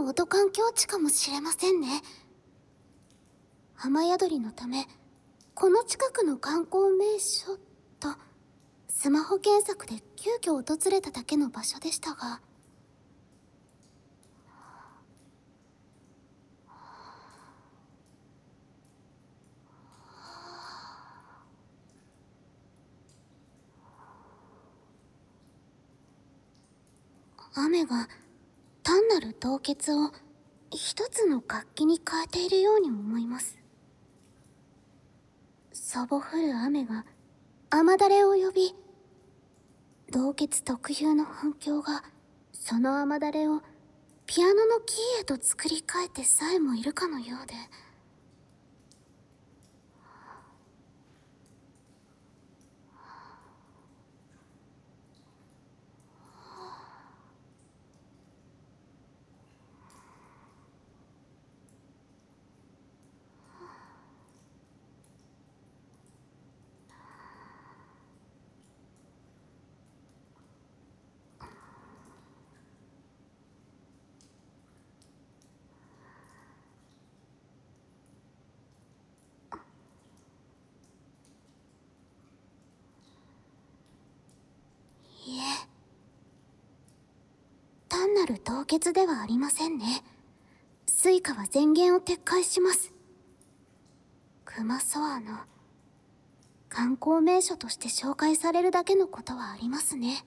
音環境地かもしれませんね。雨宿りのため、この近くの観光名所と、スマホ検索で急遽訪れただけの場所でしたが、雨が単なる凍結を一つの楽器に変えているように思います。そぼ降る雨が雨だれを呼び、凍結特有の反響がその雨だれをピアノのキーへと作り変えてさえもいるかのようで、いえ、単なる凍結ではありませんね。スイカは前言を撤回します。クマソアの観光名所として紹介されるだけのことはありますね。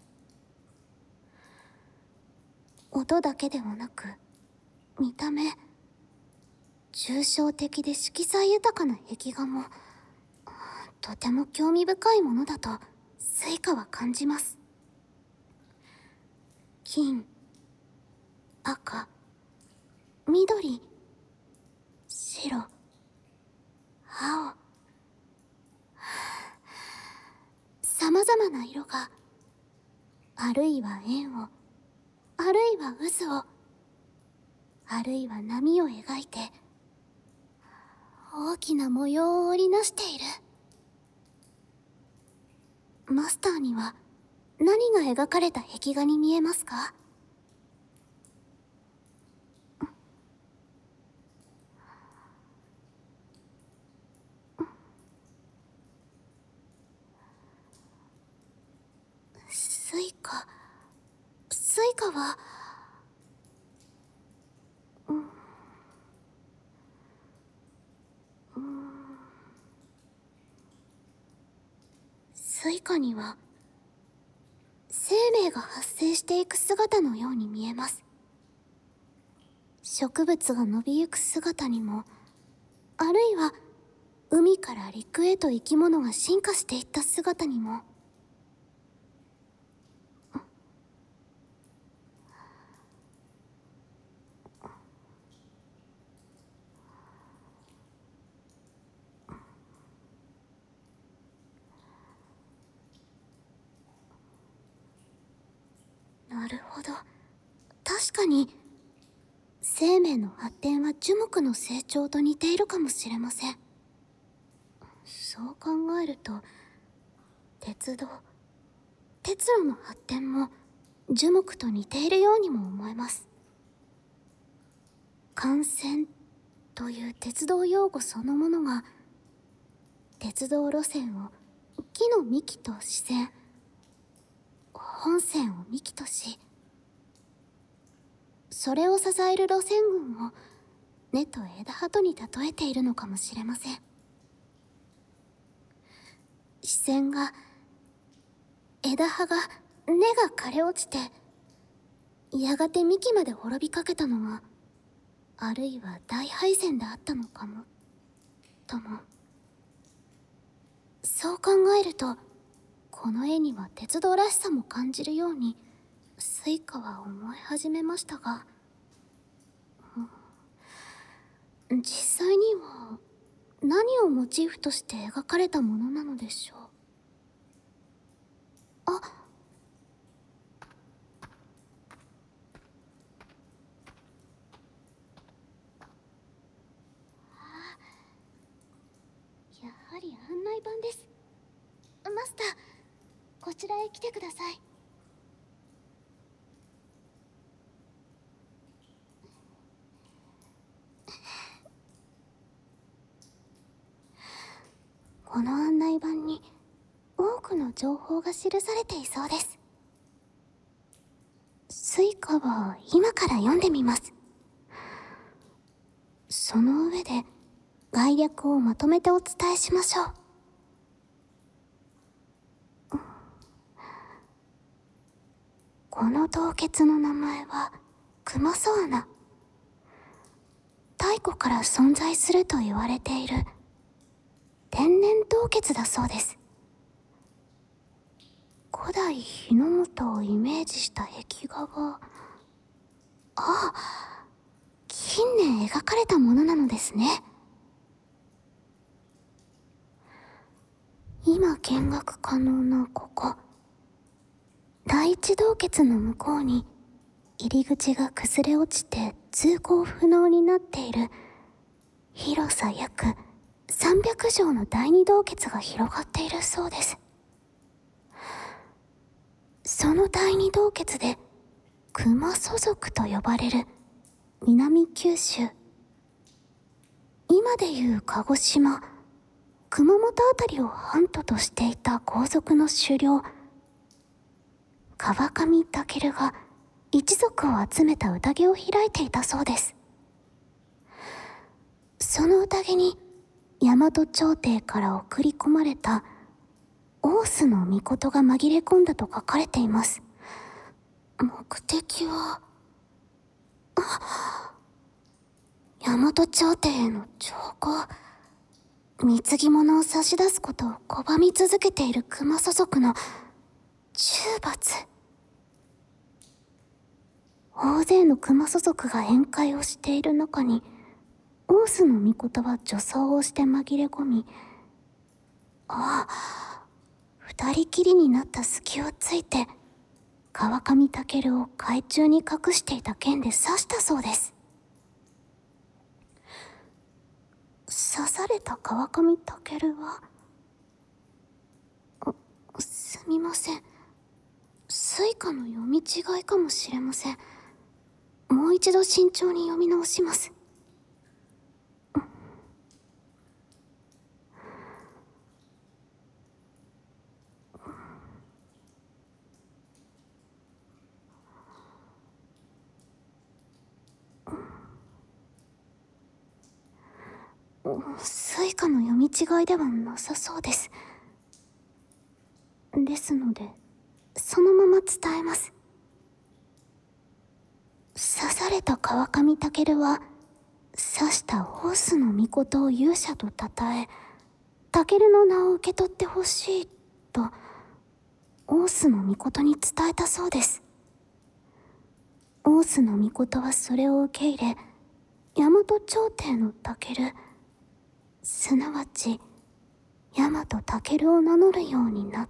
音だけではなく、見た目、抽象的で色彩豊かな壁画も、とても興味深いものだとスイカは感じます。金、赤、緑、白、青、様々な色が、あるいは円を、あるいは渦を、あるいは波を描いて、大きな模様を織りなしている。マスターには何が描かれた壁画に見えますか？スイカは、スイカには生命が発生していく姿のように見えます。植物が伸びゆく姿にも、あるいは海から陸へと生き物が進化していった姿にも、なるほど。確かに、生命の発展は樹木の成長と似ているかもしれません。そう考えると、鉄路の発展も樹木と似ているようにも思えます。幹線という鉄道用語そのものが、鉄道路線を木の幹と支線、本線を幹とし、それを支える路線群を根と枝葉とに例えているのかもしれません。支線が、枝葉が、根が枯れ落ちて、やがて幹まで滅びかけたのは、あるいは大敗戦であったのかも、とも。そう考えると、この絵には鉄道らしさも感じるように、スイカは思い始めましたが、実際には何をモチーフとして描かれたものなのでしょう。あ、やはり案内板です。マスター、こちらへ来てください。 この案内板に多くの情報が記されていそうです。スイカは今から読んでみます。その上で概略をまとめてお伝えしましょう。この洞穴の名前はクマソ穴。太古から存在すると言われている天然洞穴だそうです。古代日の本をイメージした壁画が、近年描かれたものなのですね。今見学可能なここ、第一洞窟の向こうに入り口が崩れ落ちて通行不能になっている広さ約300畳の第二洞窟が広がっているそうです。その第二洞窟で熊祖族と呼ばれる南九州、今でいう鹿児島、熊本あたりを藩都としていた豪族の首領川上武が一族を集めた宴を開いていたそうです。その宴に大和朝廷から送り込まれた大須の命が紛れ込んだと書かれています。目的は、大和朝廷への徴稿、貢ぎ物を差し出すことを拒み続けている熊祖族の重罰。大勢の熊祖族が宴会をしている中に、大須の命は女装をして紛れ込み、二人きりになった隙をついて川上武を海中に隠していた剣で刺したそうです。刺された川上武は、すみません、スイカの読み違いかもしれません。もう一度慎重に読み直します。スイカの読み違いではなさそうです。ですので、そのまま伝えます。刺された川上武は、刺した大須の命を勇者と称え、武の名を受け取ってほしいと、大須の命に伝えたそうです。大須の命はそれを受け入れ、大和朝廷の武、すなわち大和武を名乗るようになった。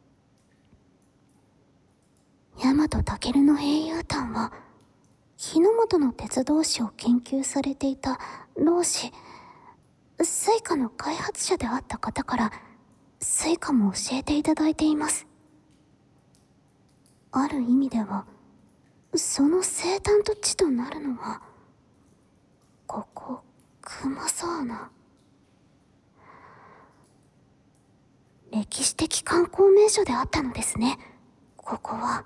大和武の英雄譚は、日の本の鉄道史を研究されていた老師、スイカの開発者であった方からスイカも教えていただいています。ある意味では、その生誕と地となるのはここ熊ソ穴。歴史的観光名所であったのですね、ここは。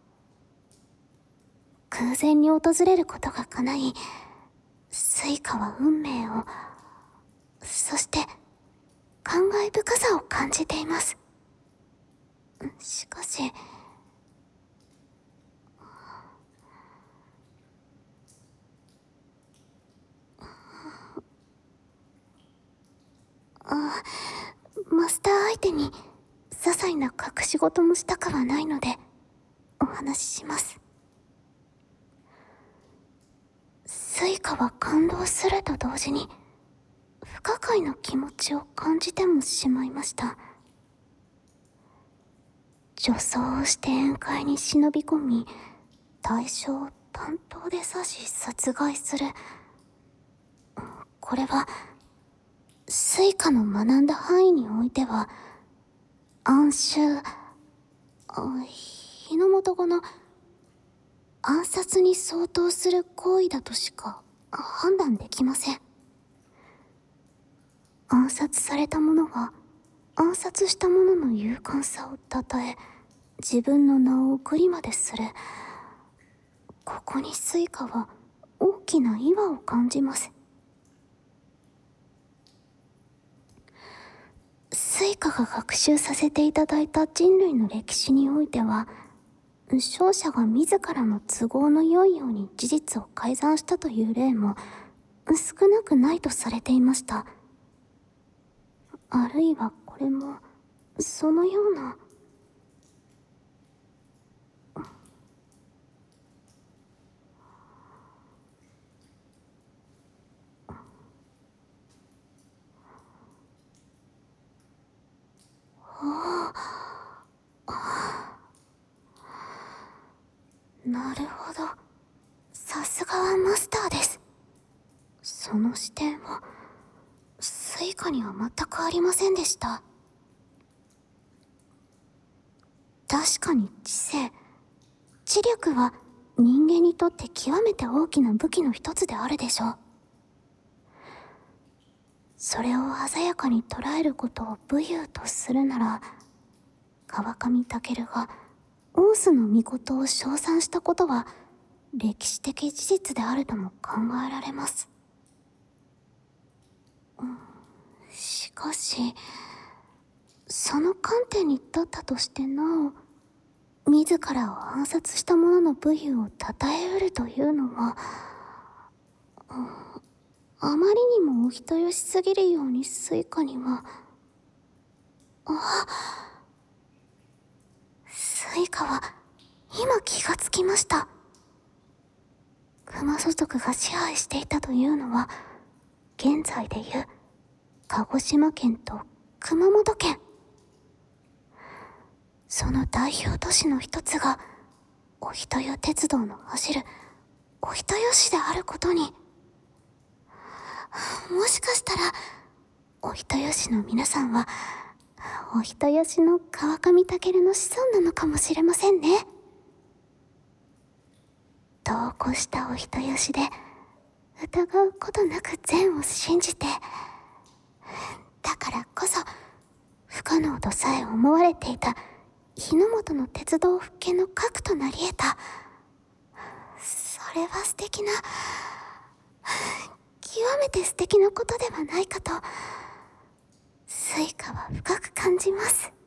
偶然に訪れることが叶い、スイカは運命を、そして感慨深さを感じています。しかし、マスター相手に些細な隠し事もしたくはないのでお話しします。スイカは感動すると同時に不可解な気持ちを感じてもしまいました。女装をして宴会に忍び込み、対象を担当で刺し殺害する。これはスイカの学んだ範囲においては暗衆、日の本語の暗殺に相当する行為だとしか判断できません。 暗殺された者が暗殺した者の勇敢さをたたえ、自分の名を送りまでする。ここにスイカは大きな岩を感じます。スイカが学習させていただいた人類の歴史においては、勝者が自らの都合の良いように事実を改ざんしたという例も少なくないとされていました。あるいはこれもそのような。なるほど。さすがはマスターです。その視点はスイカには全くありませんでした。確かに知性、知力は人間にとって極めて大きな武器の一つであるでしょう。それを鮮やかに捉えることを武勇とするなら、川上武がオースの命を称賛したことは歴史的事実であるとも考えられます。しかし、その観点に立ったとしてなお、自らを暗殺した者の武勇を称えうるというのは、あまりにもお人よしすぎるようにスイカには。スイカは今気がつきました。熊祖族が支配していたというのは、現在でいう鹿児島県と熊本県。その代表都市の一つがお人よ鉄道の走るお人よしであることに。もしかしたらお人よしの皆さんはお人よしの川上武の子孫なのかもしれませんね。度を越したお人よしで疑うことなく善を信じて、だからこそ不可能とさえ思われていた日の本の鉄道復権の核となり得た。それは素敵な、極めて素敵なことではないかとスイカは深く感じます。